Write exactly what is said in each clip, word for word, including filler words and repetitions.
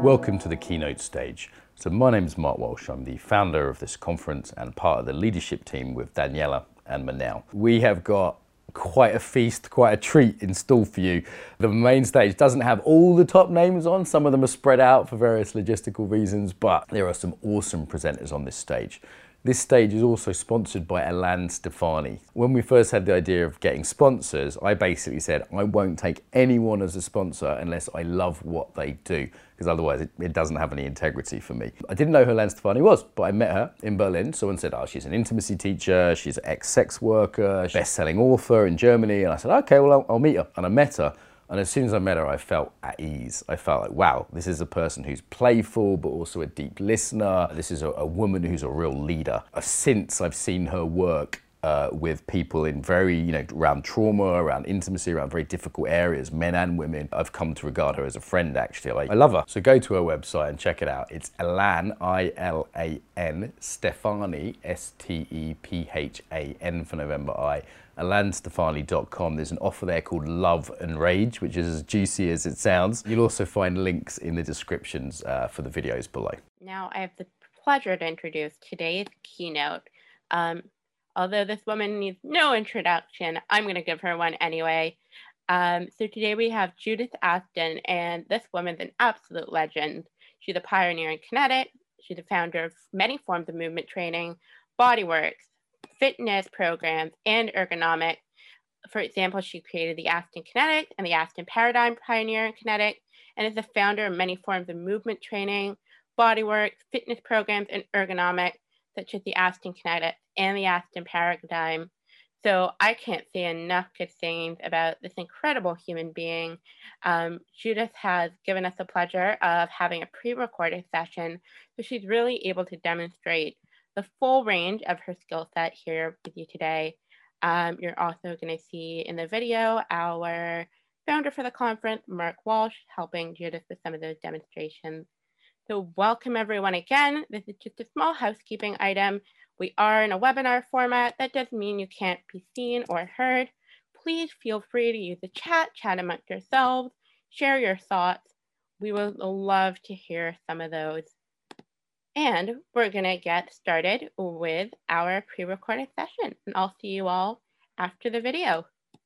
Welcome to the keynote stage. So my name is Mark Walsh. I'm the founder of this conference and part of the leadership team with Daniela and Manel. We have got quite a feast, quite a treat in store for you. The main stage doesn't have all the top names on. Some of them are spread out for various logistical reasons, but there are some awesome presenters on this stage. This stage is also sponsored by Elan Stefani. When we first had the idea of getting sponsors, I basically said, I won't take anyone as a sponsor unless I love what they do, because otherwise it, it doesn't have any integrity for me. I didn't know who Elan Stefani was, but I met her in Berlin. Someone said, oh, she's an intimacy teacher, she's an ex-sex worker, best-selling author in Germany. And I said, okay, well, I'll, I'll meet her. And I met her. And as soon as I met her, I felt at ease. I felt like, wow, this is a person who's playful, but also a deep listener. This is a, a woman who's a real leader. Since I've seen her work uh, with people in very, you know, around trauma, around intimacy, around very difficult areas, men and women, I've come to regard her as a friend, actually. Like, I love her. So go to her website and check it out. It's Elan, I L A N, Stefani, S T E P H A N for November I, elan stefani dot com. There's an offer there called Love and Rage, which is as juicy as it sounds. You'll also find links in the descriptions uh, for the videos below. Now I have the pleasure to introduce today's keynote. Um, although this woman needs no introduction, I'm going to give her one anyway. Um, so today we have Judith Aston, and this woman's an absolute legend. She's a pioneer in kinetic. She's the founder of many forms of movement training, bodywork, fitness programs, and ergonomic. For example, she created the Aston Kinetic and the Aston Paradigm, pioneer in kinetic, and is the founder of many forms of movement training, bodywork, fitness programs, and ergonomic, such as the Aston Kinetic and the Aston Paradigm. So I can't say enough good things about this incredible human being. Um, Judith has given us the pleasure of having a pre-recorded session, so she's really able to demonstrate the full range of her skill set here with you today. Um, you're also going to see in the video our founder for the conference, Mark Walsh, helping Judith with some of those demonstrations. So welcome everyone again. This is just a small housekeeping item. We are in a webinar format. That doesn't mean you can't be seen or heard. Please feel free to use the chat, chat amongst yourselves, share your thoughts. We would love to hear some of those. And we're going to get started with our pre-recorded session. And I'll see you all after the video.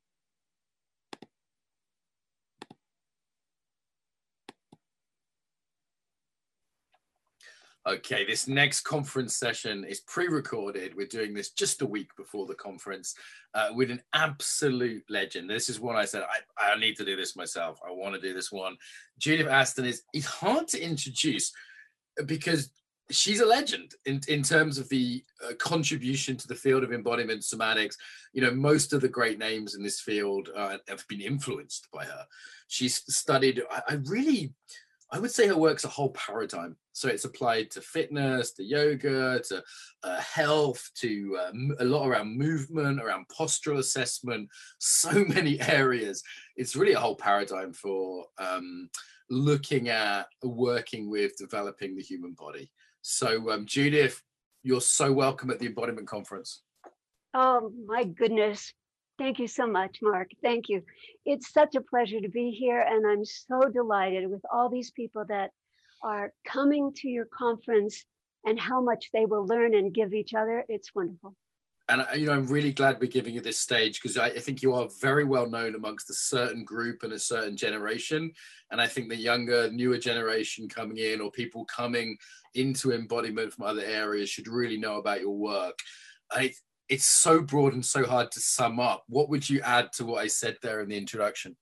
Okay, this next conference session is pre-recorded. We're doing this just a week before the conference uh, with an absolute legend. This is one I said, I, I need to do this myself. I want to do this one. Judith Aston is, is hard to introduce because she's a legend in, in terms of the uh, contribution to the field of embodiment somatics. You know, most of the great names in this field uh, have been influenced by her. She's studied, I, I really, I would say her work's a whole paradigm. So it's applied to fitness, to yoga, to uh, health, to uh, a lot around movement, around postural assessment, so many areas. It's really a whole paradigm for um, looking at working with developing the human body. So um, Judith, you're so welcome at the Embodiment Conference. Oh my goodness. Thank you so much, Mark. Thank you. It's such a pleasure to be here, and I'm so delighted with all these people that are coming to your conference and how much they will learn and give each other. It's wonderful. And you know, I'm really glad we're giving you this stage because I, I think you are very well known amongst a certain group and a certain generation. And I think the younger, newer generation coming in, or people coming into embodiment from other areas, should really know about your work. I, it's so broad and so hard to sum up. What would you add to what I said there in the introduction?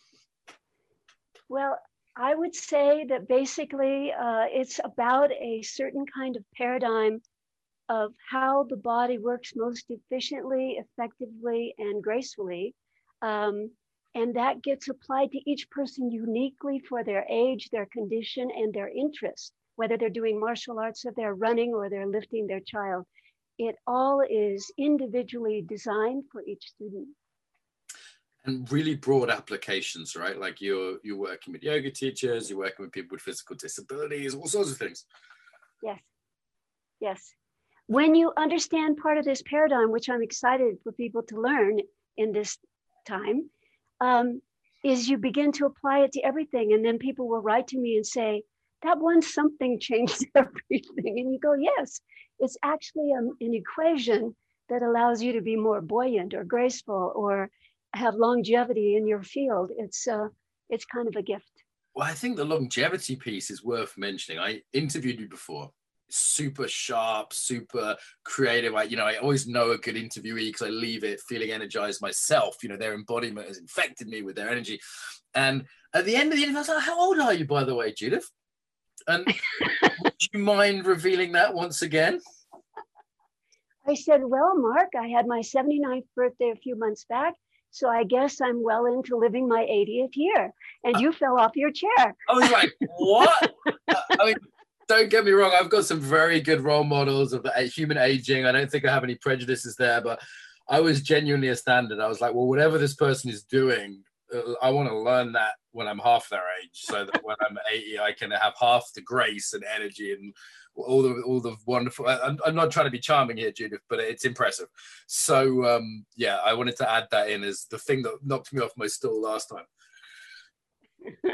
Well, I would say that basically uh, it's about a certain kind of paradigm of how the body works most efficiently, effectively, and gracefully. Um, and that gets applied to each person uniquely for their age, their condition, and their interest, whether they're doing martial arts or they're running or they're lifting their child. It all is individually designed for each student. And really broad applications, right? Like you're, you're working with yoga teachers, you're working with people with physical disabilities, all sorts of things. Yes, yes. When you understand part of this paradigm, which I'm excited for people to learn in this time, um, is you begin to apply it to everything. And then people will write to me and say, that one something changed everything. And you go, yes, it's actually a, an equation that allows you to be more buoyant or graceful or have longevity in your field. It's uh, it's kind of a gift. Well, I think the longevity piece is worth mentioning. I interviewed you before. Super sharp, super creative. I, you know, I always know a good interviewee because I leave it feeling energized myself. You know, their embodiment has infected me with their energy. And at the end of the interview, I was like, how old are you, by the way, Judith? And would you mind revealing that once again? I said, well, Mark, I had my seventy-ninth birthday a few months back, so I guess I'm well into living my eightieth year. And uh, you fell off your chair. I was like, what? I mean, don't get me wrong, I've got some very good role models of the human aging. I don't think I have any prejudices there, but I was genuinely astounded. I was like, well, whatever this person is doing, uh, I want to learn that when I'm half their age, so that when I'm eighty, I can have half the grace and energy and all the all the wonderful. I'm, I'm not trying to be charming here, Judith, but it's impressive. So um, yeah, I wanted to add that in as the thing that knocked me off my stool last time.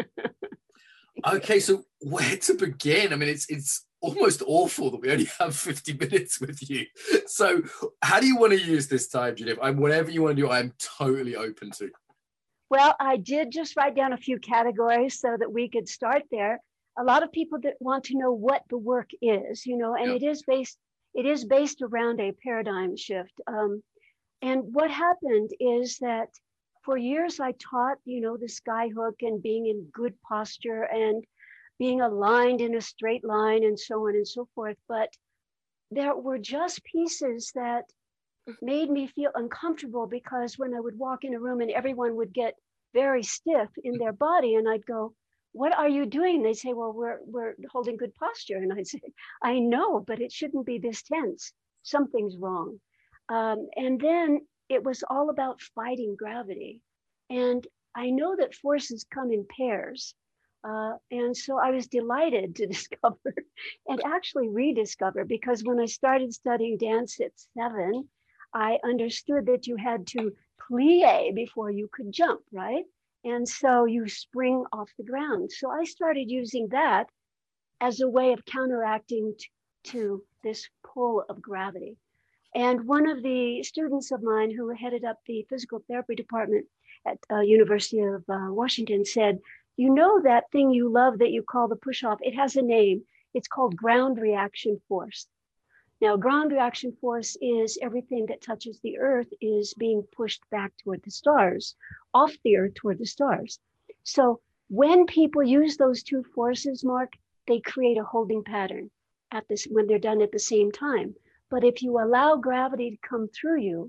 Okay, so where to begin? I mean, it's it's almost awful that we only have fifty minutes with you. So how do you want to use this time, Judith? I'm whatever you want to do, I'm totally open to. Well, I did just write down a few categories so that we could start there. A lot of people that want to know what the work is, you know, and yeah. it is based it is based around a paradigm shift. Um, and what happened is that for years I taught, you know, the sky hook and being in good posture and being aligned in a straight line and so on and so forth. But there were just pieces that made me feel uncomfortable, because when I would walk in a room and everyone would get very stiff in their body, and I'd go, what are you doing? They'd say, well, we're we're holding good posture. And I'd say, I know, but it shouldn't be this tense. Something's wrong. Um, and then it was all about fighting gravity. And I know that forces come in pairs. Uh, and so I was delighted to discover and actually rediscover, because when I started studying dance at seven, I understood that you had to plie before you could jump, right? And so you spring off the ground. So I started using that as a way of counteracting t- to this pull of gravity. And one of the students of mine who headed up the physical therapy department at uh, University of uh, Washington said, you know that thing you love that you call the push-off, it has a name. It's called ground reaction force. Now, ground reaction force is everything that touches the earth is being pushed back toward the stars, off the earth toward the stars. So when people use those two forces, Mark, they create a holding pattern at this when they're done at the same time. But if you allow gravity to come through you,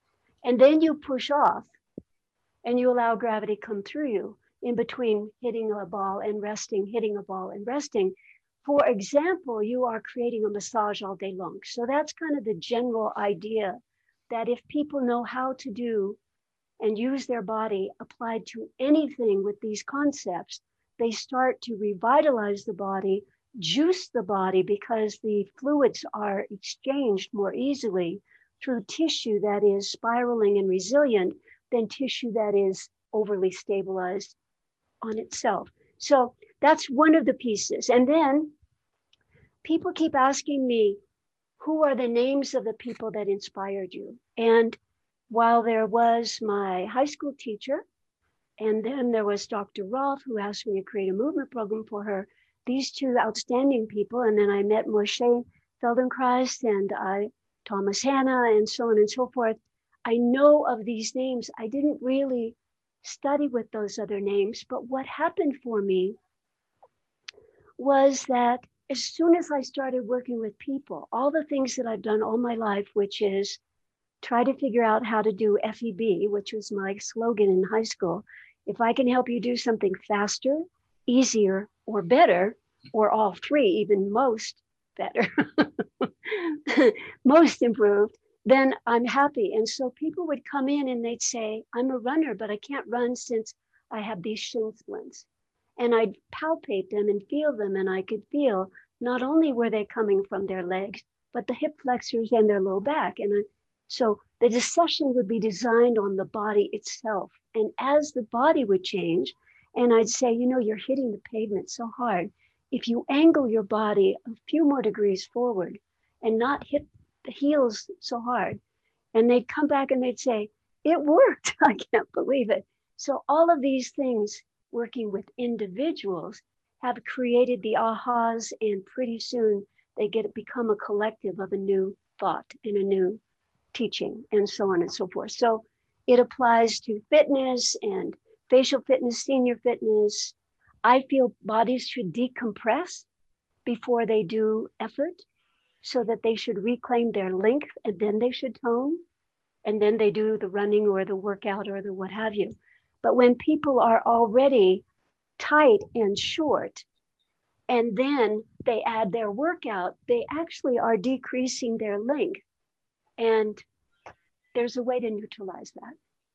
and then you push off, and you allow gravity to come through you in between hitting a ball and resting, hitting a ball and resting, for example, you are creating a massage all day long. So that's kind of the general idea, that if people know how to do and use their body applied to anything with these concepts, they start to revitalize the body, juice the body, because the fluids are exchanged more easily through tissue that is spiraling and resilient than tissue that is overly stabilized on itself. So that's one of the pieces. And then people keep asking me, who are the names of the people that inspired you? And while there was my high school teacher, and then there was Doctor Rolf, who asked me to create a movement program for her, these two outstanding people, and then I met Moshe Feldenkrais and I, Thomas Hanna, and so on and so forth. I know of these names. I didn't really study with those other names, but what happened for me was that as soon as I started working with people, all the things that I've done all my life, which is try to figure out how to do F E B, which was my slogan in high school. If I can help you do something faster, easier, or better, or all three, even most better, most improved, then I'm happy. And so people would come in and they'd say, I'm a runner, but I can't run since I have these shin splints. And I'd palpate them and feel them, and I could feel not only were they coming from their legs, but the hip flexors and their low back. And I, so the session would be designed on the body itself. And as the body would change, and I'd say, you know, you're hitting the pavement so hard, if you angle your body a few more degrees forward and not hit the heels so hard, and they'd come back and they'd say, it worked. I can't believe it. So all of these things working with individuals have created the ahas, and pretty soon they get become a collective of a new thought and a new teaching and so on and so forth. So it applies to fitness and facial fitness, senior fitness. I feel bodies should decompress before they do effort, so that they should reclaim their length, and then they should tone, and then they do the running or the workout or the what have you. But when people are already tight and short, and then they add their workout, they actually are decreasing their length. And there's a way to neutralize that.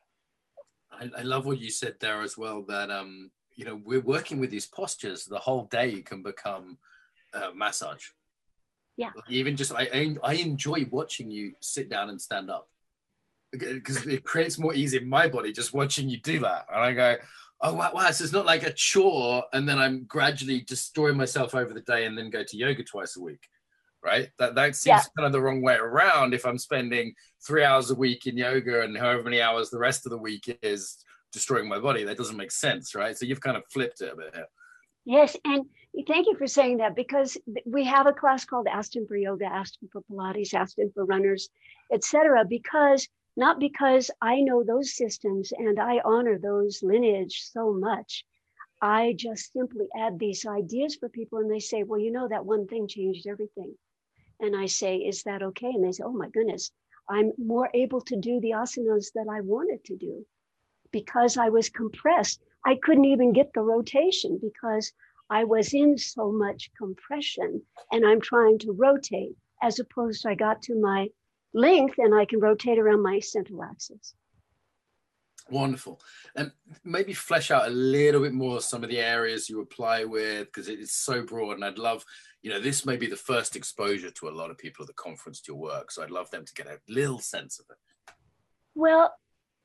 I, I love what you said there as well, that, um, you know, we're working with these postures. The whole day can become uh, massage. Yeah. Even just, I, I, I enjoy watching you sit down and stand up, because it creates more ease in my body just watching you do that. And I go, oh, wow, wow, so it's not like a chore, and then I'm gradually destroying myself over the day and then go to yoga twice a week, right? That that seems yeah. kind of the wrong way around. If I'm spending three hours a week in yoga and however many hours the rest of the week is destroying my body, that doesn't make sense, right? So you've kind of flipped it a bit here. Yes, and thank you for saying that, because we have a class called Aston for Yoga, Aston for Pilates, Aston for Runners, et cetera, because not because I know those systems and I honor those lineage so much. I just simply add these ideas for people, and they say, well, you know, that one thing changed everything. And I say, is that okay? And they say, oh my goodness, I'm more able to do the asanas that I wanted to do because I was compressed. I couldn't even get the rotation because I was in so much compression, and I'm trying to rotate, as opposed to I got to my length and I can rotate around my central axis. Wonderful. And maybe flesh out a little bit more some of the areas you apply with, because it is so broad, and I'd love, you know, this may be the first exposure to a lot of people at the conference to your work, so I'd love them to get a little sense of it. Well,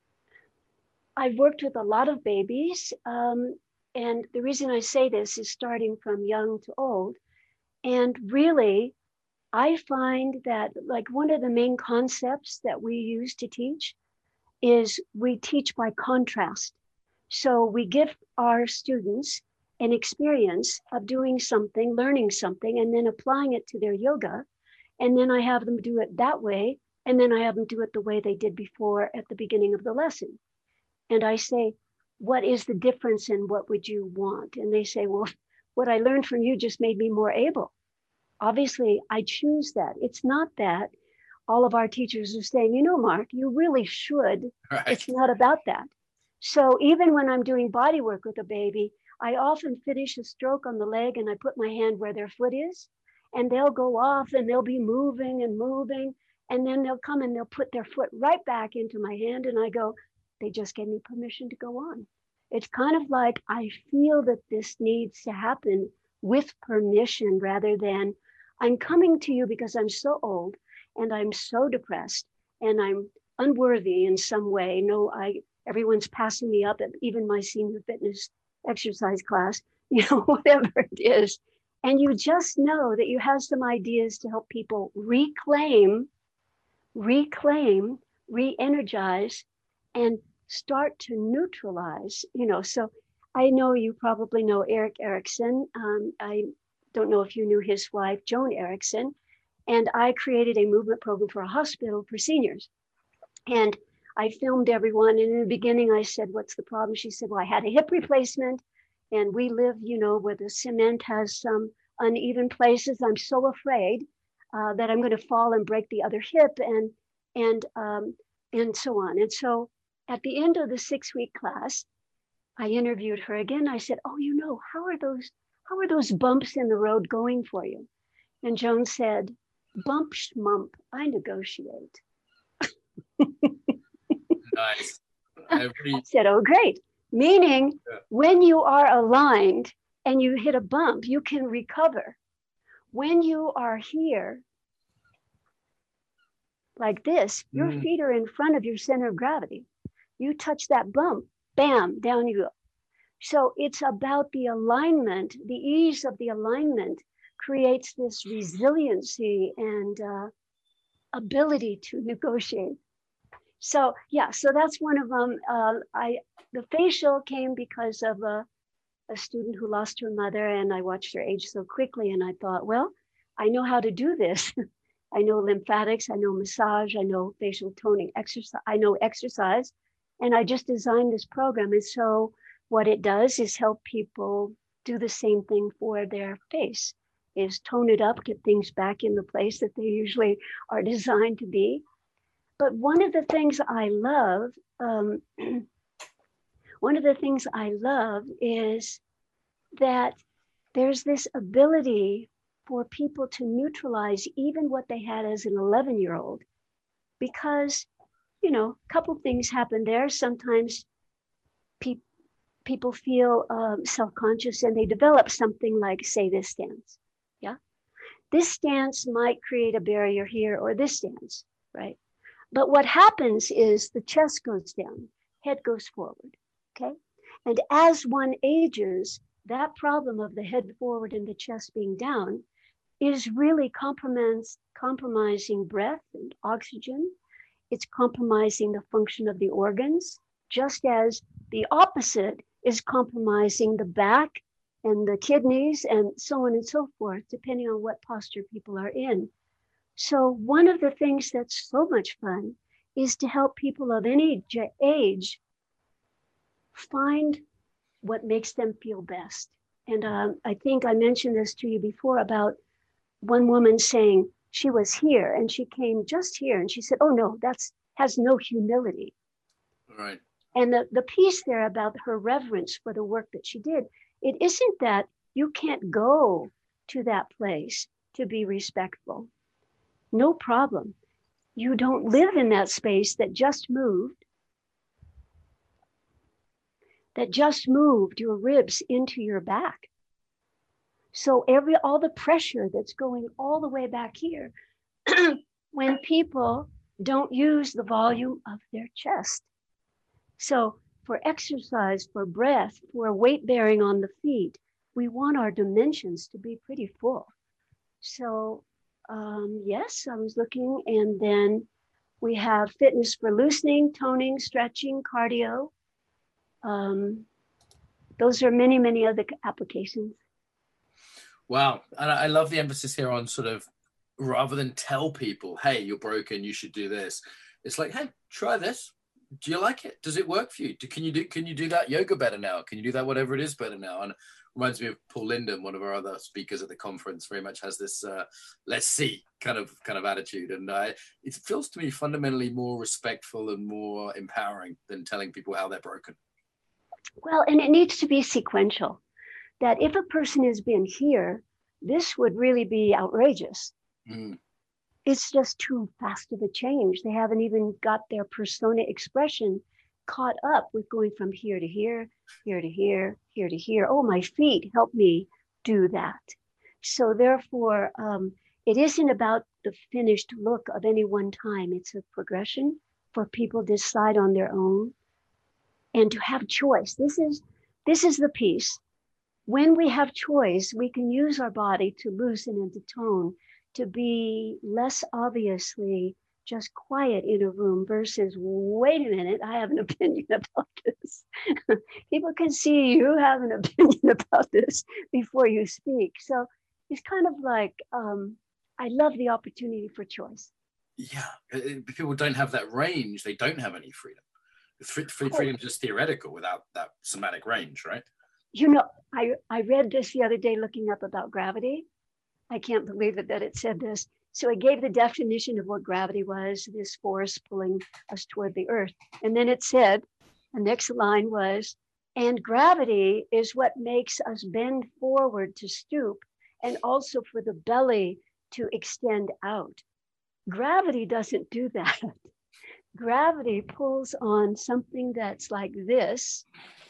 I've worked with a lot of babies, um, and the reason I say this is starting from young to old, and really I find that, like, one of the main concepts that we use to teach is we teach by contrast. So we give our students an experience of doing something, learning something, and then applying it to their yoga. And then I have them do it that way. And then I have them do it the way they did before at the beginning of the lesson. And I say, what is the difference and what would you want? And they say, well, what I learned from you just made me more able. Obviously, I choose that. It's not that all of our teachers are saying, you know, Mark, you really should. Right. It's not about that. So even when I'm doing body work with a baby, I often finish a stroke on the leg and I put my hand where their foot is, and they'll go off and they'll be moving and moving. And then they'll come and they'll put their foot right back into my hand. And I go, they just gave me permission to go on. It's kind of like I feel that this needs to happen with permission, rather than I'm coming to you because I'm so old and I'm so depressed and I'm unworthy in some way. No, I everyone's passing me up at even my senior fitness exercise class, you know, whatever it is. And you just know that you have some ideas to help people reclaim, reclaim, re-energize, and start to neutralize, you know. So I know you probably know Eric Erickson. Um, I don't know if you knew his wife, Joan Erickson. And I created a movement program for a hospital for seniors. And I filmed everyone. And in the beginning, I said, what's the problem? She said, well, I had a hip replacement. And we live, you know, where the cement has some uneven places. I'm so afraid uh, that I'm going to fall and break the other hip, and, and, um, and so on. And so at the end of the six-week class, I interviewed her again. I said, oh, you know, how are those, how are those bumps in the road going for you? And Joan said, bump schmump, I negotiate. Nice. Every... I said, oh, great. Meaning, yeah. When you are aligned and you hit a bump, you can recover. When you are here, like this, your mm. feet are in front of your center of gravity. You touch that bump, bam, down you go. So it's about the alignment, the ease of the alignment creates this resiliency and uh, ability to negotiate. So yeah, so that's one of them. Uh, I the facial came because of a, a student who lost her mother, and I watched her age so quickly, and I thought, well, I know how to do this. I know lymphatics, I know massage, I know facial toning, exercise, I know exercise, and I just designed this program. And so what it does is help people do the same thing for their face, is tone it up, get things back in the place that they usually are designed to be. But one of the things I love, um, one of the things I love is that there's this ability for people to neutralize even what they had as an eleven year old, because, you know, a couple things happen there. Sometimes pe- people feel um, self-conscious and they develop something like, say, this stance. Yeah. This stance might create a barrier here, or this stance, right? But what happens is the chest goes down, head goes forward, okay? And as one ages, that problem of the head forward and the chest being down is really compromise, compromising breath and oxygen. It's compromising the function of the organs, just as the opposite is compromising the back and the kidneys and so on and so forth, depending on what posture people are in. So one of the things that's so much fun is to help people of any age find what makes them feel best. And um, I think I mentioned this to you before about one woman saying she was here and she came just here and she said, oh no, that's has no humility. Right. And the, the piece there about her reverence for the work that she did, it isn't that you can't go to that place to be respectful. No problem. You don't live in that space that just moved, that just moved your ribs into your back. So every all the pressure that's going all the way back here, when people don't use the volume of their chest. So for exercise, for breath, for weight bearing on the feet, we want our dimensions to be pretty full. So um, yes, I was looking, and then we have fitness for loosening, toning, stretching, cardio. Um, those are many, many other applications. Wow. And I love the emphasis here on sort of, rather than tell people, hey, you're broken, you should do this. It's like, hey, try this. Do you like it? Does it work for you? Do, can you do can you do that yoga better now? Can you do that whatever it is better now? And it reminds me of Paul Linden, one of our other speakers at the conference, very much has this uh, let's see kind of kind of attitude. And uh, it feels to me fundamentally more respectful and more empowering than telling people how they're broken. Well, and it needs to be sequential. That if a person has been here, this would really be outrageous. Mm. It's just too fast of a change. They haven't even got their persona expression caught up with going from here to here, here to here, here to here. Oh, my feet help me do that. So therefore, um, it isn't about the finished look of any one time. It's a progression for people to decide on their own and to have choice. This is, this is the piece. When we have choice, we can use our body to loosen and to tone, to be less obviously just quiet in a room versus, wait a minute, I have an opinion about this. People can see you have an opinion about this before you speak. So it's kind of like, um, I love the opportunity for choice. Yeah, people don't have that range. They don't have any freedom. Freedom is just theoretical without that somatic range, right? You know, I, I read this the other day looking up about gravity. I can't believe it that it said this. So it gave the definition of what gravity was, this force pulling us toward the earth. And then it said, the next line was, and gravity is what makes us bend forward to stoop and also for the belly to extend out. Gravity doesn't do that. Gravity pulls on something that's like this,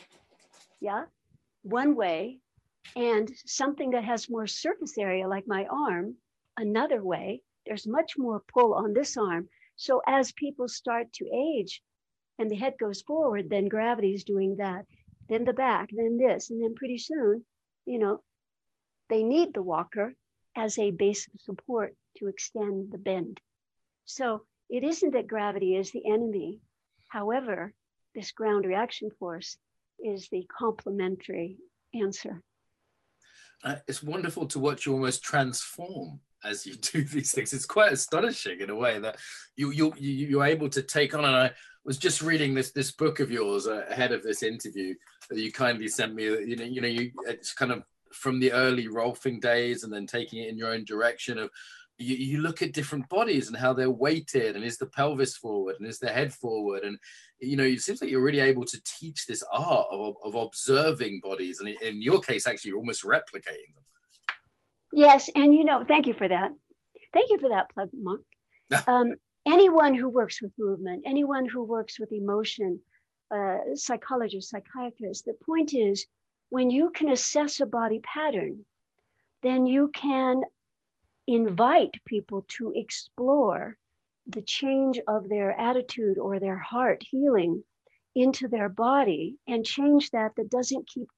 yeah, one way, and something that has more surface area like my arm, another way. There's much more pull on this arm. So as people start to age and the head goes forward, then gravity is doing that. then the back, then this. And then pretty soon, you know, they need the walker as a base of support to extend the bend. So it isn't that gravity is the enemy. However, this ground reaction force is the complementary answer. Uh, it's wonderful to watch you almost transform as you do these things. It's quite astonishing in a way that you you you you're able to take on. And I was just reading this this book of yours uh, ahead of this interview that you kindly sent me. You know, you know, you it's kind of from the early Rolfing days, and then taking it in your own direction of. You, you look at different bodies and how they're weighted, and is the pelvis forward and is the head forward, and you know it seems like you're really able to teach this art of, of observing bodies, and in your case actually you're almost replicating them. Yes, and you know, thank you for that. Thank you for that plug, Mark. um, anyone who works with movement, anyone who works with emotion, uh, psychologist, psychiatrist, the point is when you can assess a body pattern, then you can invite people to explore the change of their attitude or their heart healing into their body, and change that that doesn't keep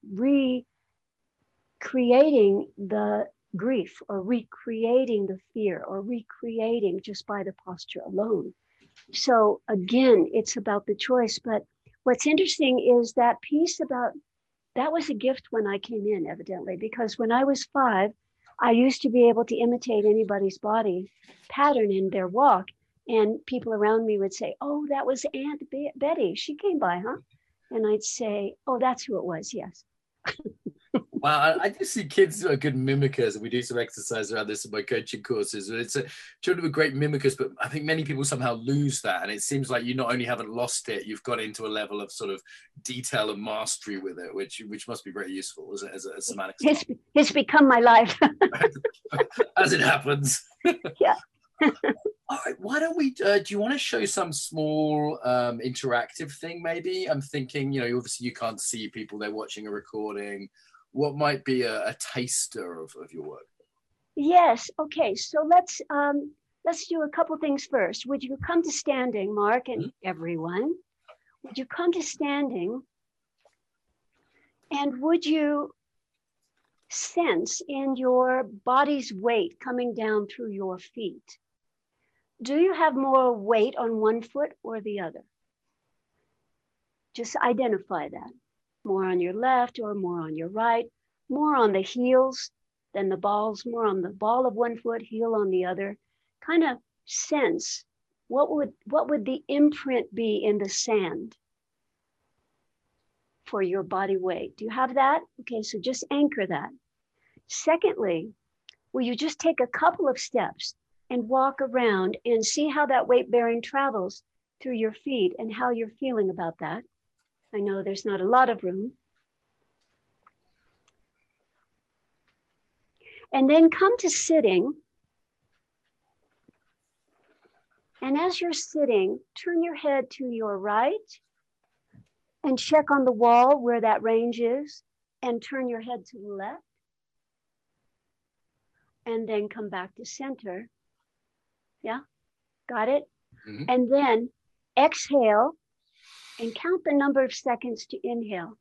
recreating the grief or recreating the fear or recreating just by the posture alone. So again, it's about the choice. But what's interesting is that piece about, that was a gift when I came in, evidently, because when I was five, I used to be able to imitate anybody's body pattern in their walk. And people around me would say, oh, that was Aunt Be- Betty. She came by, huh? And I'd say, oh, that's who it was. Yes. Wow, I, I just see kids are good mimickers, and we do some exercise around this in my coaching courses. It's a, children are great mimickers, but I think many people somehow lose that. And it seems like you not only haven't lost it, you've got into a level of sort of detail and mastery with it, which which must be very useful as a, as a, as a somatic. It's, it's become my life. As it happens. Yeah. All right, why don't we, uh, do you want to show some small um, interactive thing maybe? I'm thinking, you know, obviously you can't see people, they're watching a recording. What might be a, a taster of, of your work? Yes. Okay. So let's um, let's do a couple things first. Would you come to standing, Mark, and mm-hmm. everyone? Would you come to standing? And would you sense in your body's weight coming down through your feet? Do you have more weight on one foot or the other? Just identify that. More on your left or more on your right, more on the heels than the balls, more on the ball of one foot, heel on the other. Kind of sense what would what would the imprint be in the sand for your body weight. Do you have that? Okay, so just anchor that. Secondly, will you just take a couple of steps and walk around and see how that weight bearing travels through your feet and how you're feeling about that? I know there's not a lot of room. And then come to sitting. And as you're sitting, turn your head to your right and check on the wall where that range is, and turn your head to the left. And then come back to center. Yeah, got it? Mm-hmm. And then exhale and count the number of seconds to inhale.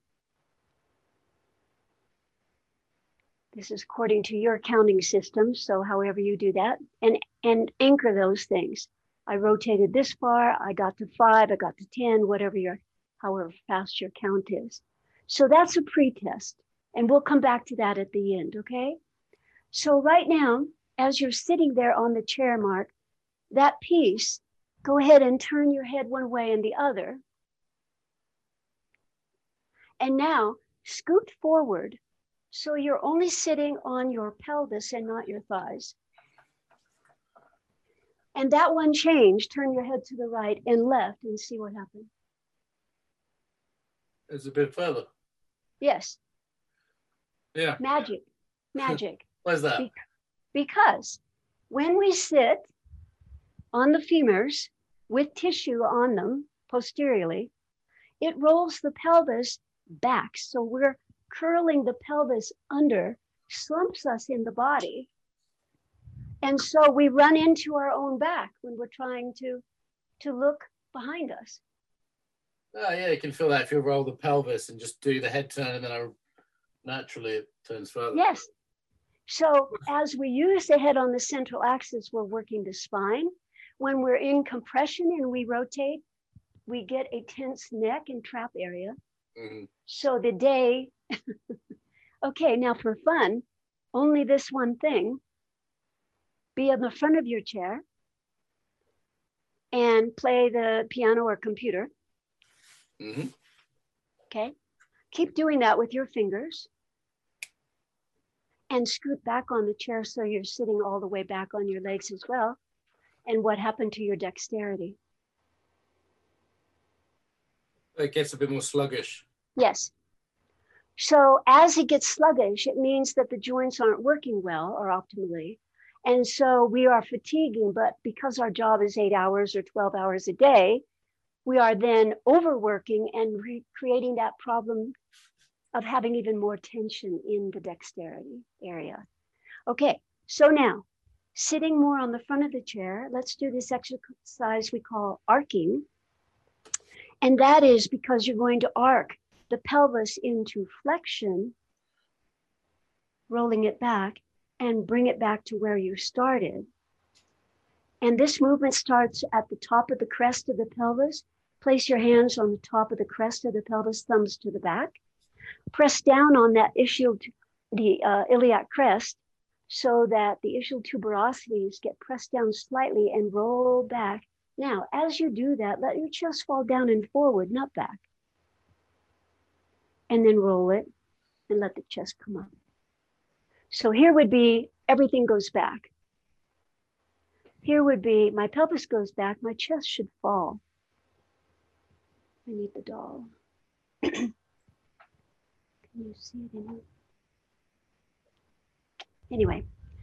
This is according to your counting system, so however you do that, and, and anchor those things. I rotated this far, I got to five, I got to ten, whatever your, however fast your count is. So that's a pre-test, and we'll come back to that at the end, okay? So right now, as you're sitting there on the chair, Mark, that piece, go ahead and turn your head one way and the other. And now scoot forward so you're only sitting on your pelvis and not your thighs. And that one change, turn your head to the right and left and see what happens. It's a bit further. Yes. Yeah. Magic, magic. Why is that? Be- because when we sit on the femurs with tissue on them posteriorly, it rolls the pelvis back. So we're curling the pelvis under, slumps us in the body. And so we run into our own back when we're trying to, to look behind us. Oh yeah, you can feel that if you roll the pelvis and just do the head turn, and then I, naturally it turns further. Yes. So as we use the head on the central axis, we're working the spine. When we're in compression and we rotate, we get a tense neck and trap area. Mm-hmm. So the day, okay, now for fun, only this one thing, be on the front of your chair and play the piano or computer. Mm-hmm. Okay, keep doing that with your fingers. And scoot back on the chair so you're sitting all the way back on your legs as well. And what happened to your dexterity? It gets a bit more sluggish. Yes. So as it gets sluggish, it means that the joints aren't working well or optimally. And so we are fatiguing, but because our job is eight hours or twelve hours a day, we are then overworking and re- creating that problem of having even more tension in the dexterity area. Okay, so now, sitting more on the front of the chair, let's do this exercise we call arcing. And that is because you're going to arc the pelvis into flexion, rolling it back, and bring it back to where you started. And this movement starts at the top of the crest of the pelvis. Place your hands on the top of the crest of the pelvis, thumbs to the back. Press down on that ischial, the uh, iliac crest, so that the ischial tuberosities get pressed down slightly and roll back. Now, as you do that, let your chest fall down and forward, not back. And then roll it and let the chest come up. So here would be everything goes back. Here would be my pelvis goes back, my chest should fall. I need the doll. You see it in it? Anyway,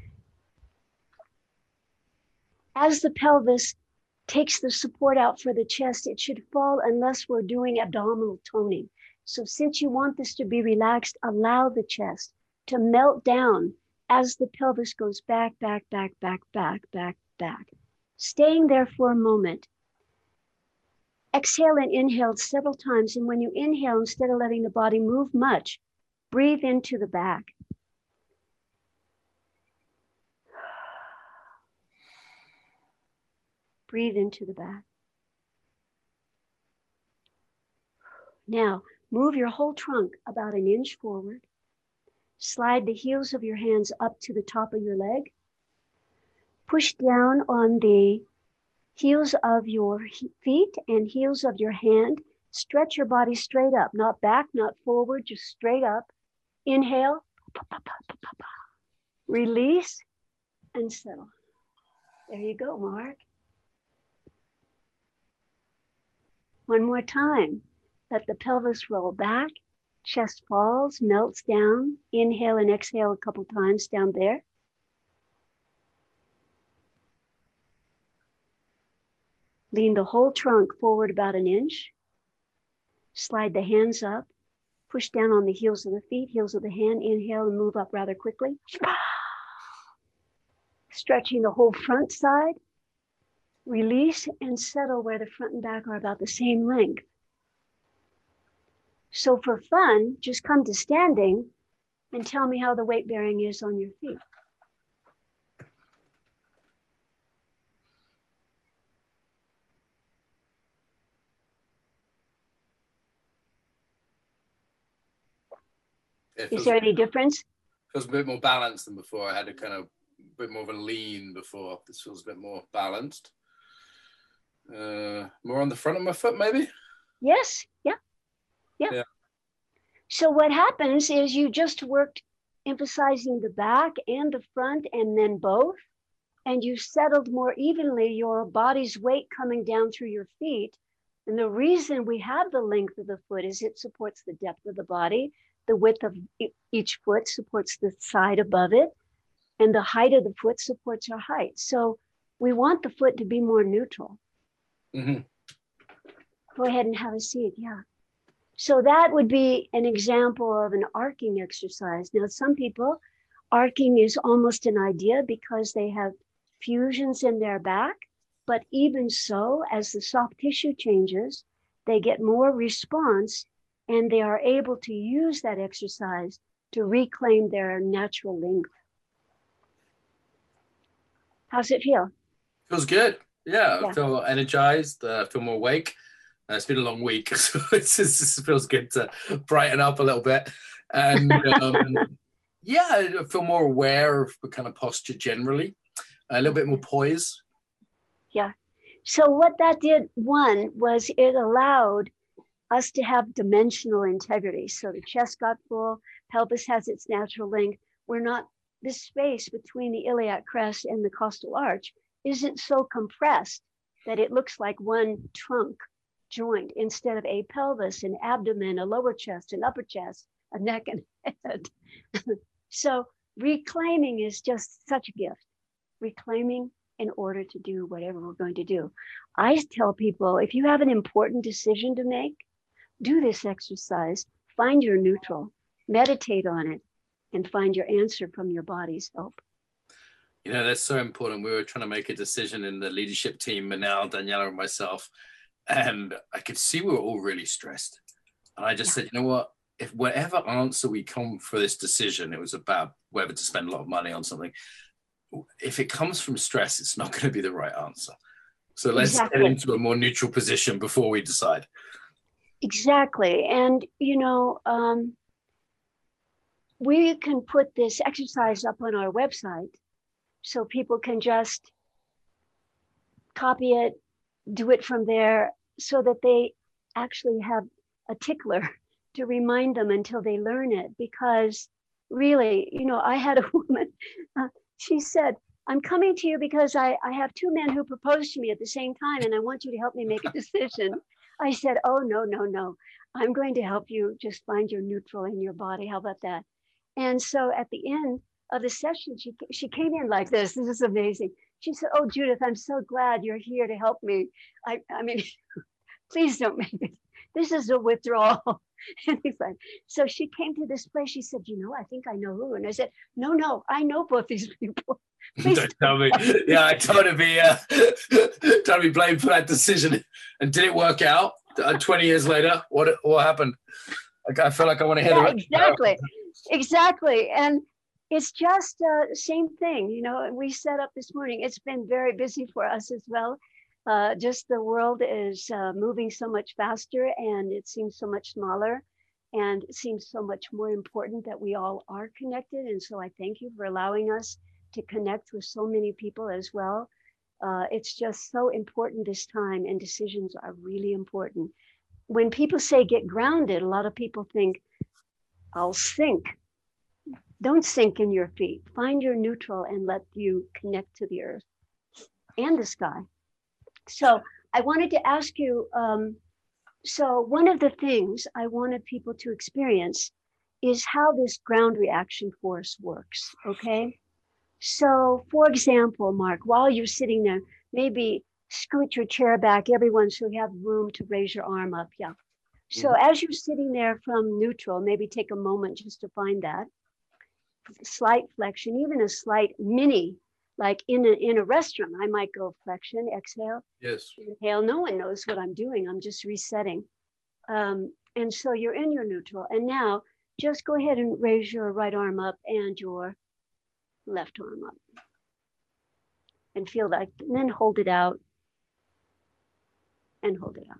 as the pelvis takes the support out for the chest, it should fall unless we're doing abdominal toning. So since you want this to be relaxed, allow the chest to melt down as the pelvis goes back, back, back, back, back, back, back. Staying there for a moment. Exhale and inhale several times. And when you inhale, instead of letting the body move much, breathe into the back. Breathe into the back. Now, move your whole trunk about an inch forward. Slide the heels of your hands up to the top of your leg. Push down on the heels of your feet and heels of your hand. Stretch your body straight up, not back, not forward, just straight up. Inhale, release, and settle. There you go, Mark. One more time. Let the pelvis roll back, chest falls, melts down. Inhale and exhale a couple times down there. Lean the whole trunk forward about an inch. Slide the hands up. Push down on the heels of the feet, heels of the hand. Inhale and move up rather quickly. Stretching the whole front side. Release and settle where the front and back are about the same length. So for fun, just come to standing and tell me how the weight bearing is on your feet. Is there any difference? Feels a bit more balanced than before. I had a kind of a bit more of a lean before. This feels a bit more balanced. Uh, more on the front of my foot, maybe? Yes, yeah. yeah. Yeah. So what happens is you just worked emphasizing the back and the front and then both, and you settled more evenly your body's weight coming down through your feet. And the reason we have the length of the foot is it supports the depth of the body. The width of each foot supports the side above it, and the height of the foot supports our height. So we want the foot to be more neutral. Mm-hmm. Go ahead and have a seat, yeah. So that would be an example of an arcing exercise. Now, some people, arcing is almost an idea because they have fusions in their back, but even so, as the soft tissue changes, they get more response, and they are able to use that exercise to reclaim their natural length. How's it feel? Feels good. Yeah, Yeah. I feel energized. Uh, I feel more awake. Uh, it's been a long week, so it's just, it feels good to brighten up a little bit. And um, yeah, I feel more aware of the kind of posture generally, a little bit more poise. Yeah. So what that did, one, was it allowed us to have dimensional integrity. So the chest got full, pelvis has its natural length. We're not, this space between the iliac crest and the costal arch isn't so compressed that it looks like one trunk joint instead of a pelvis, an abdomen, a lower chest, an upper chest, a neck and head. So reclaiming is just such a gift. Reclaiming in order to do whatever we're going to do. I tell people, if you have an important decision to make, do this exercise, find your neutral, meditate on it, and find your answer from your body's help. You know, that's so important. We were trying to make a decision in the leadership team, Manal, Daniela, and myself, and I could see we were all really stressed. And I just yeah. said, you know what? If whatever answer we come for this decision, it was about whether to spend a lot of money on something. If it comes from stress, it's not going to be the right answer. So let's exactly. get into a more neutral position before we decide. Exactly. And, you know, um, we can put this exercise up on our website so people can just copy it, do it from there, so that they actually have a tickler to remind them until they learn it. Because really, you know, I had a woman, uh, she said, I'm coming to you because I, I have two men who proposed to me at the same time, and I want you to help me make a decision. I said, oh, no, no, no. I'm going to help you just find your neutral in your body. How about that? And so at the end of the session, she, she came in like this. This is amazing. She said, oh, Judith, I'm so glad you're here to help me. I, I mean, please don't make it. This is a withdrawal. Anyway, so she came to this place. She said, you know, I think I know who. And I said, no, no, I know both these people. Please don't tell me. Yeah, I told her to be, uh, told to be blamed for that decision. And did it work out? Uh, twenty years later, what what happened? Like, I feel like I want to hear yeah, the exactly, exactly. And it's just the uh, same thing. You know, we set up this morning. It's been very busy for us as well. Uh, just the world is uh, moving so much faster, and it seems so much smaller, and it seems so much more important that we all are connected. And so I thank you for allowing us to connect with so many people as well. Uh, it's just so important this time, and decisions are really important. When people say get grounded, a lot of people think, I'll sink. Don't sink in your feet. Find your neutral and let you connect to the earth and the sky. So I wanted to ask you, um, so one of the things I wanted people to experience is how this ground reaction force works, okay? So for example, Mark, while you're sitting there, maybe scoot your chair back, everyone, so you have room to raise your arm up, yeah. So mm-hmm. as you're sitting there from neutral, maybe take a moment just to find that. Slight flexion, even a slight mini, like in a, in a restaurant, I might go flexion, exhale, yes, inhale. No one knows what I'm doing. I'm just resetting. Um, and so you're in your neutral. And now just go ahead and raise your right arm up and your left arm up. And feel that, and then hold it out and hold it out.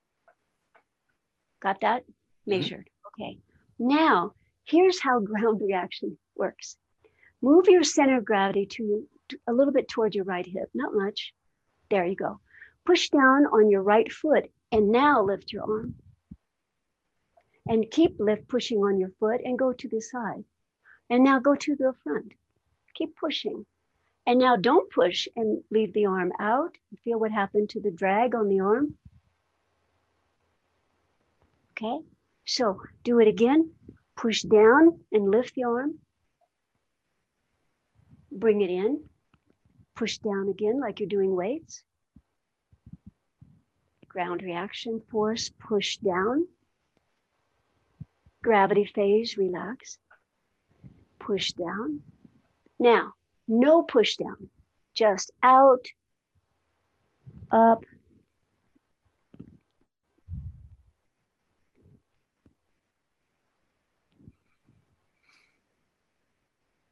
Got that? Measured. Mm-hmm. Okay. Now, here's how ground reaction works. Move your center of gravity to, to a little bit toward your right hip, not much. There you go. Push down on your right foot and now lift your arm. And keep lift pushing on your foot and go to the side. And now go to the front. Keep pushing. And now don't push and leave the arm out. Feel what happened to the drag on the arm. Okay, so do it again. Push down and lift the arm. Bring it in. Push down again like you're doing weights. Ground reaction force, push down. Gravity phase, relax. Push down. Now, no push down, just out, up,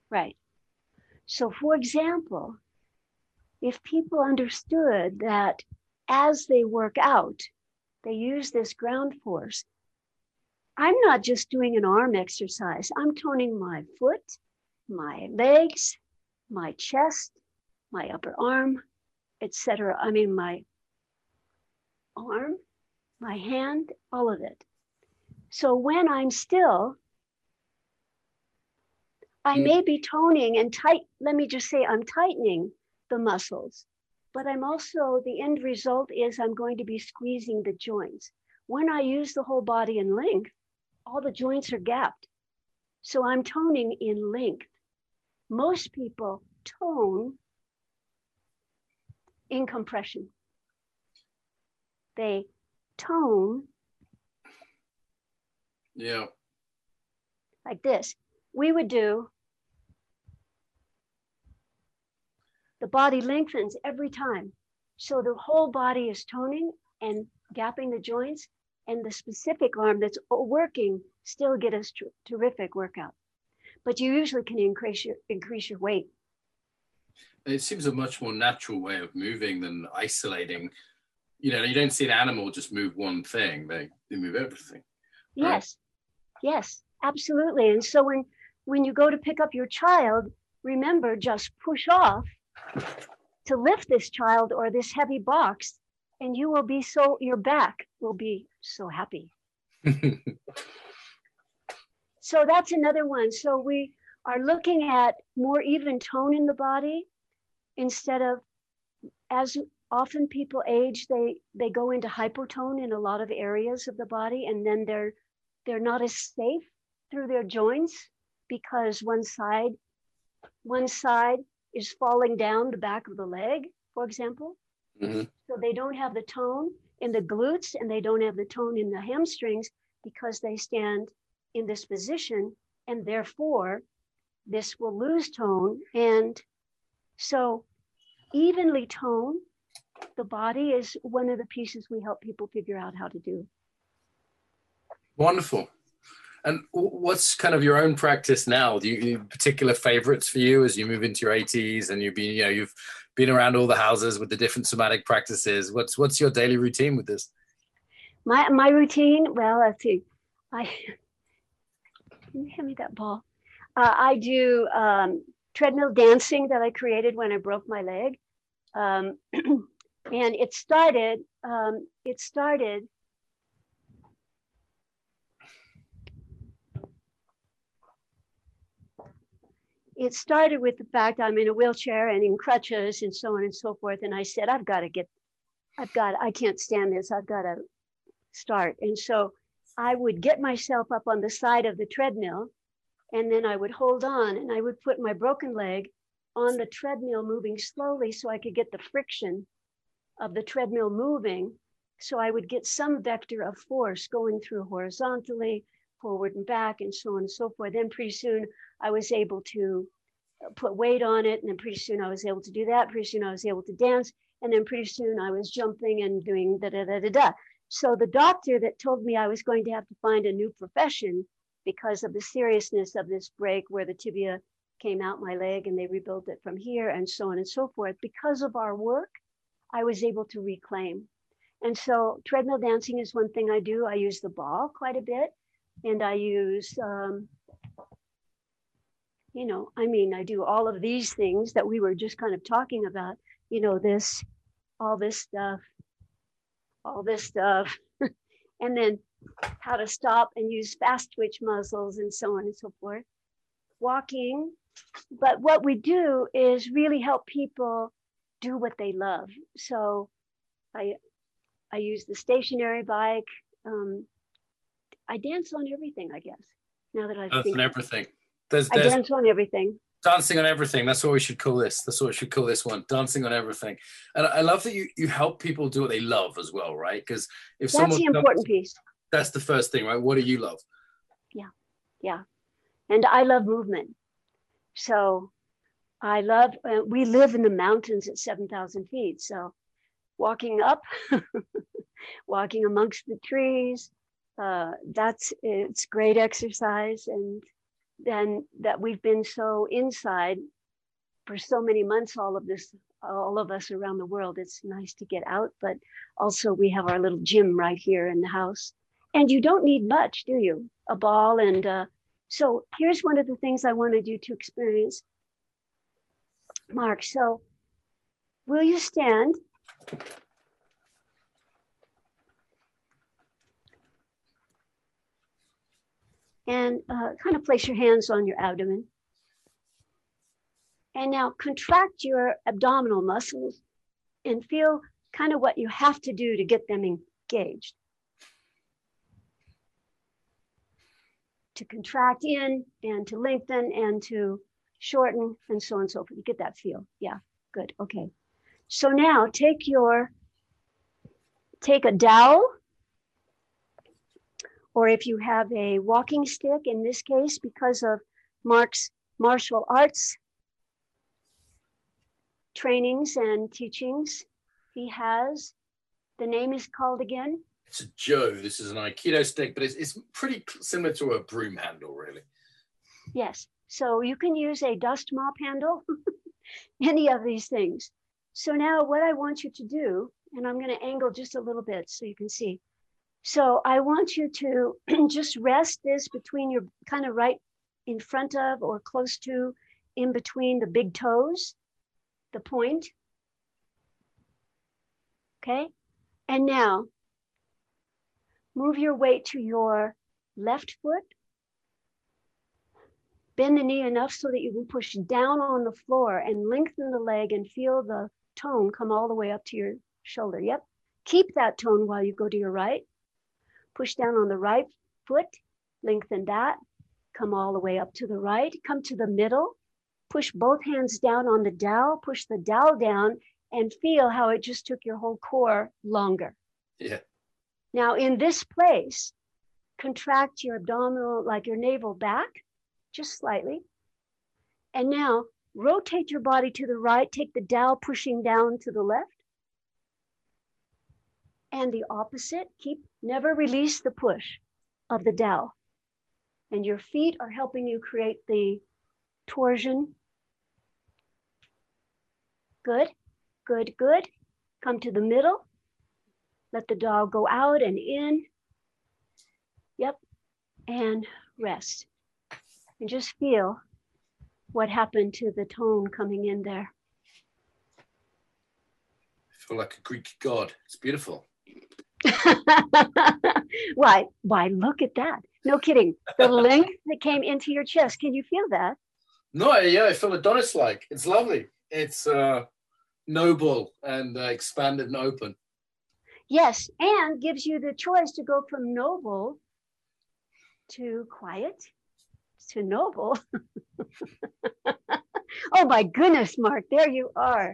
Right. So for example, if people understood that as they work out, they use this ground force, I'm not just doing an arm exercise. I'm toning my foot, my legs, my chest, my upper arm, et cetera. I mean, my arm, my hand, all of it. So when I'm still, I may be toning and tight. Let me just say I'm tightening the muscles, but I'm also, the end result is I'm going to be squeezing the joints. When I use the whole body in length, all the joints are gapped. So I'm toning in length. Most people tone in compression. They tone yeah. like this. We would do, the body lengthens every time. So the whole body is toning and gapping the joints, and the specific arm that's working still get a terrific workout. But you usually can increase your, increase your weight. It seems a much more natural way of moving than isolating. You know, you don't see an animal just move one thing, they, they move everything. Right? Yes, yes, absolutely. And so when, when you go to pick up your child, remember, just push off to lift this child or this heavy box, and you will be so, your back will be so happy. So that's another one. So we are looking at more even tone in the body instead of, as often people age, they, they go into hypotone in a lot of areas of the body, and then they're, they're not as safe through their joints because one side, one side is falling down the back of the leg, for example. Mm-hmm. So they don't have the tone in the glutes and they don't have the tone in the hamstrings because they stand in this position, and therefore this will lose tone. And so evenly tone the body is one of the pieces we help people figure out how to do. Wonderful. And what's kind of your own practice now? Do you, particular favorites for you as you move into your eighties and you've been, you know, you've been around all the houses with the different somatic practices? What's what's your daily routine with this? My my routine, well, let's see. I can you hand me that ball? Uh, I do um, treadmill dancing that I created when I broke my leg, um, and it started. Um, it started. It started with the fact I'm in a wheelchair and in crutches and so on and so forth. And I said, I've got to get, I've got, I can't stand this. I've got to start. And so I would get myself up on the side of the treadmill, and then I would hold on and I would put my broken leg on the treadmill moving slowly so I could get the friction of the treadmill moving. So I would get some vector of force going through horizontally, forward and back, and so on and so forth. Then pretty soon I was able to put weight on it. And then pretty soon I was able to do that. Pretty soon I was able to dance. And then pretty soon I was jumping and doing da da da da da. So the doctor that told me I was going to have to find a new profession because of the seriousness of this break where the tibia came out my leg and they rebuilt it from here and so on and so forth. Because of our work, I was able to reclaim. And so treadmill dancing is one thing I do. I use the ball quite a bit. And I use, um, you know, I mean, I do all of these things that we were just kind of talking about, you know, this, all this stuff, all this stuff, and then how to stop and use fast twitch muscles and so on and so forth. Walking, but what we do is really help people do what they love. So I, I use the stationary bike. Um, I dance on everything, I guess. Now that I dance think on everything. There's, I there's dance on everything. Dancing on everything. That's what we should call this. That's what we should call this one. Dancing on everything. And I love that you you help people do what they love as well, right? Because if that's someone the important loves, piece. That's the first thing, right? What do you love? Yeah, yeah. And I love movement. So I love. Uh, we live in the mountains at seven thousand feet. So walking up, walking amongst the trees. Uh, that's it's great exercise, and than that we've been so inside for so many months, all of this, all of us around the world. It's nice to get out, but also we have our little gym right here in the house. And you don't need much, do you? A ball. And uh, so here's one of the things I wanted you to experience. Mark, so will you stand? And uh, kind of place your hands on your abdomen. And now contract your abdominal muscles and feel kind of what you have to do to get them engaged. To contract in and to lengthen and to shorten and so on and so forth. You get that feel. Yeah, good. Okay. So now take your, take a dowel, or if you have a walking stick, in this case, because of Mark's martial arts trainings and teachings, he has, the name is called again? It's a Joe. This is an Aikido stick, but it's, it's pretty similar to a broom handle, really. Yes. So you can use a dust mop handle, any of these things. So now what I want you to do, and I'm going to angle just a little bit so you can see. So I want you to just rest this between your, kind of right in front of or close to, in between the big toes, the point. Okay. And now move your weight to your left foot. Bend the knee enough so that you can push down on the floor and lengthen the leg and feel the tone come all the way up to your shoulder. Yep. Keep that tone while you go to your right. Push down on the right foot, lengthen that, come all the way up to the right, come to the middle, push both hands down on the dowel, push the dowel down and feel how it just took your whole core longer. Yeah. Now in this place, contract your abdominal, like your navel back, just slightly. And now rotate your body to the right, take the dowel pushing down to the left. And the opposite, keep, never release the push of the dowel. And your feet are helping you create the torsion. Good, good, good. Come to the middle. Let the dog go out and in. Yep, and rest. And just feel what happened to the tone coming in there. I feel like a Greek god. It's beautiful. Why? Why? Look at that. No kidding. The length that came into your chest. Can you feel that? No, yeah, I feel Adonis-like. It's lovely. It's uh, noble and uh, expanded and open. Yes, and gives you the choice to go from noble to quiet to noble. Oh my goodness, Mark, there you are.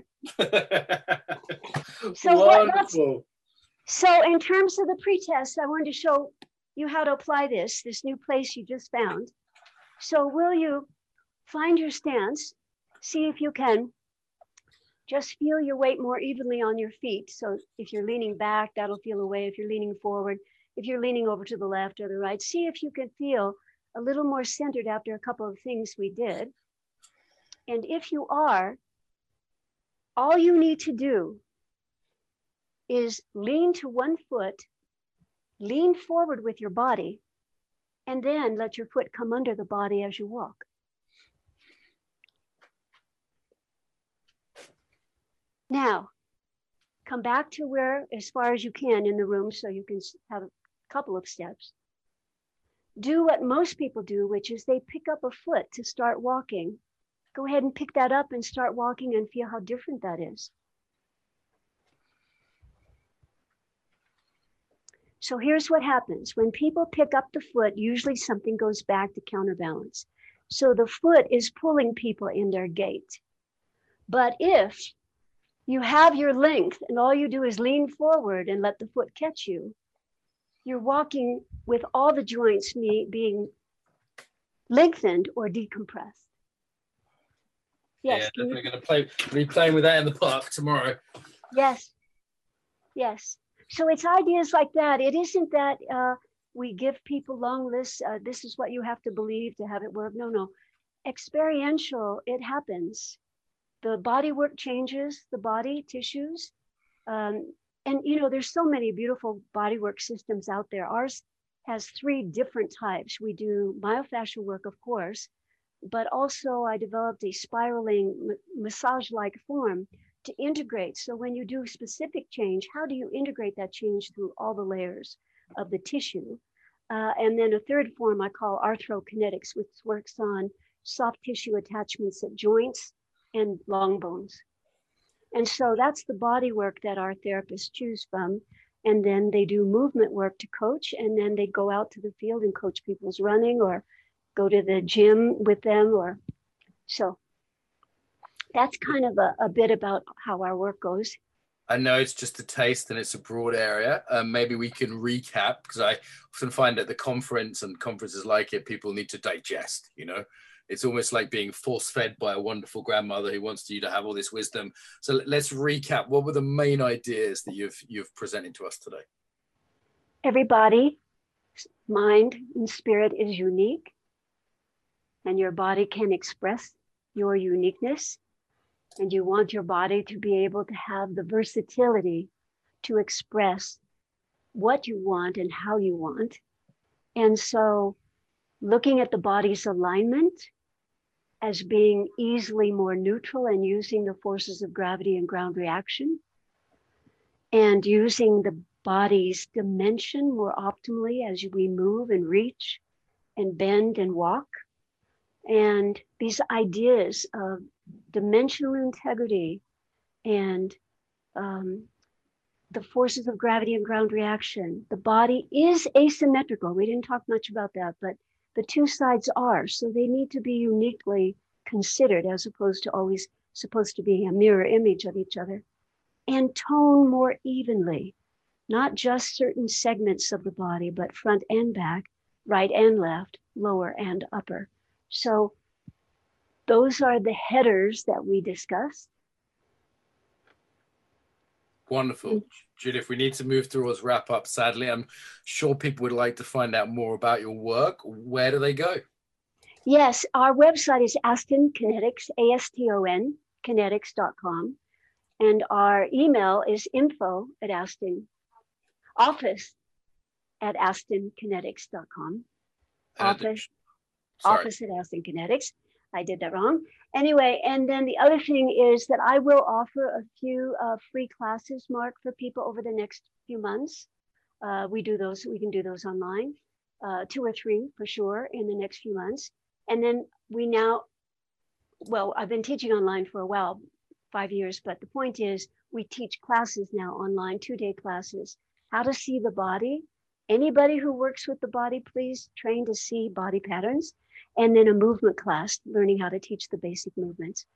So wonderful. So in terms of the pretest, I wanted to show you how to apply this, this new place you just found. So will you find your stance, see if you can just feel your weight more evenly on your feet. So if you're leaning back, that'll feel away. If you're leaning forward, if you're leaning over to the left or the right, see if you can feel a little more centered after a couple of things we did. And if you are, all you need to do is lean to one foot, lean forward with your body, and then let your foot come under the body as you walk. Now, come back to where, as far as you can in the room, so you can have a couple of steps. Do what most people do, which is they pick up a foot to start walking. Go ahead and pick that up and start walking and feel how different that is. So here's what happens. When people pick up the foot, usually something goes back to counterbalance. So the foot is pulling people in their gait. But if you have your length and all you do is lean forward and let the foot catch you, you're walking with all the joints being lengthened or decompressed. Yes. Yeah, definitely going to play, be playing with that in the park tomorrow. Yes. Yes. So it's ideas like that. It isn't that uh, we give people long lists. Uh, this is what you have to believe to have it work. No, no. Experiential, it happens. The body work changes the body tissues. Um, and, you know, there's so many beautiful bodywork systems out there. Ours has three different types. We do myofascial work, of course, but also I developed a spiraling massage-like form to integrate. So when you do specific change, how do you integrate that change through all the layers of the tissue? Uh, and then a third form I call arthrokinetics, which works on soft tissue attachments at joints and long bones. And so that's the body work that our therapists choose from. And then they do movement work to coach, and then they go out to the field and coach people's running or go to the gym with them. Or so that's kind of a, a bit about how our work goes. I know it's just a taste and it's a broad area. Um, maybe we can recap, because I often find at the conference and conferences like it, people need to digest, you know. It's almost like being force-fed by a wonderful grandmother who wants you to have all this wisdom. So let's recap. What were the main ideas that you've you've presented to us today? Every body, mind, and spirit is unique, and your body can express your uniqueness. And you want your body to be able to have the versatility to express what you want and how you want. And so looking at the body's alignment as being easily more neutral and using the forces of gravity and ground reaction, and using the body's dimension more optimally as we move and reach and bend and walk. And these ideas of dimensional integrity and um, the forces of gravity and ground reaction. The body is asymmetrical. We didn't talk much about that, but the two sides are, so they need to be uniquely considered as opposed to always supposed to be a mirror image of each other, and tone more evenly, not just certain segments of the body, but front and back, right and left, lower and upper. So those are the headers that we discussed. Wonderful. Judith, we need to move towards wrap up, sadly. I'm sure people would like to find out more about your work. Where do they go? Yes, our website is Aston Kinetics, A S T O N, kinetics dot com. And our email is info at Aston, office at aston kinetics dot com. Office, office at Aston Kinetics. I did that wrong. Anyway, and then the other thing is that I will offer a few uh, free classes, Mark, for people over the next few months. Uh, we do those, we can do those online, uh, two or three for sure in the next few months. And then we now, well, I've been teaching online for a while, five years, but the point is we teach classes now online, two-day classes, how to see the body. Anybody who works with the body, please train to see body patterns. And then a movement class, learning how to teach the basic movements.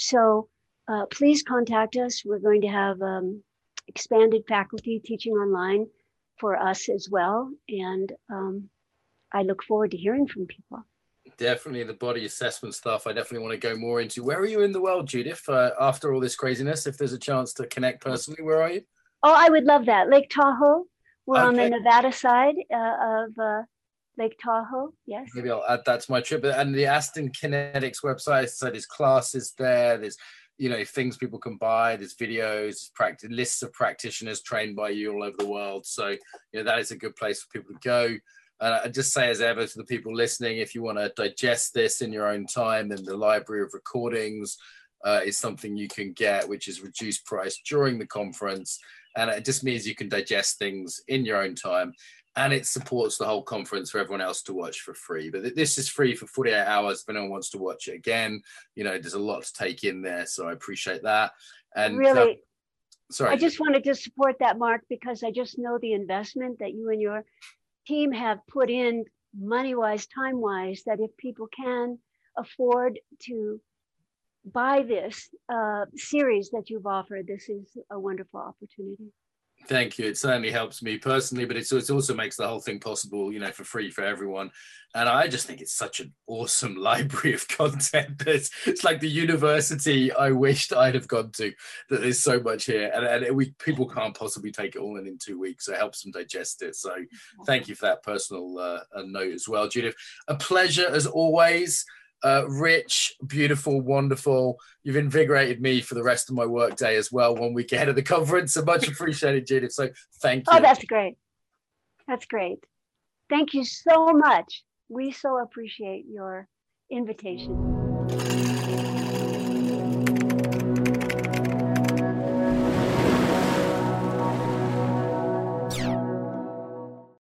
So uh, please contact us. We're going to have um, expanded faculty teaching online for us as well. And um, I look forward to hearing from people. Definitely the body assessment stuff. I definitely want to go more into. Where are you in the world, Judith, uh, after all this craziness? If there's a chance to connect personally, where are you? Oh, I would love that. Lake Tahoe. We're Okay. on the Nevada side uh, of uh, Lake Tahoe, yes. Maybe I'll add that to my trip. And the Aston Kinetics website, so there's classes there, there's, you know, things people can buy, there's videos, practice, lists of practitioners trained by you all over the world. So, you know, that is a good place for people to go. Uh, I just say as ever to the people listening, if you want to digest this in your own time, then the library of recordings uh, is something you can get, which is reduced price during the conference. And it just means you can digest things in your own time. And it supports the whole conference for everyone else to watch for free. But this is free for forty-eight hours. If anyone wants to watch it again, you know, there's a lot to take in there. So I appreciate that. And really, uh, sorry. I just wanted to support that, Mark, because I just know the investment that you and your team have put in money-wise, time-wise, that if people can afford to buy this uh, series that you've offered, this is a wonderful opportunity. Thank you. It certainly helps me personally, but it's, it also makes the whole thing possible, you know, for free for everyone. And I just think it's such an awesome library of content. It's, it's like the university I wished I'd have gone to, that there's so much here. And, and we people can't possibly take it all in in two weeks. So it helps them digest it. So thank you for that personal uh, note as well, Judith. A pleasure as always. Uh, rich, beautiful, wonderful. You've invigorated me for the rest of my work day as well, one week ahead of the conference. So much appreciated, Judith. So thank you. Oh, that's great. That's great. Thank you so much. We so appreciate your invitation.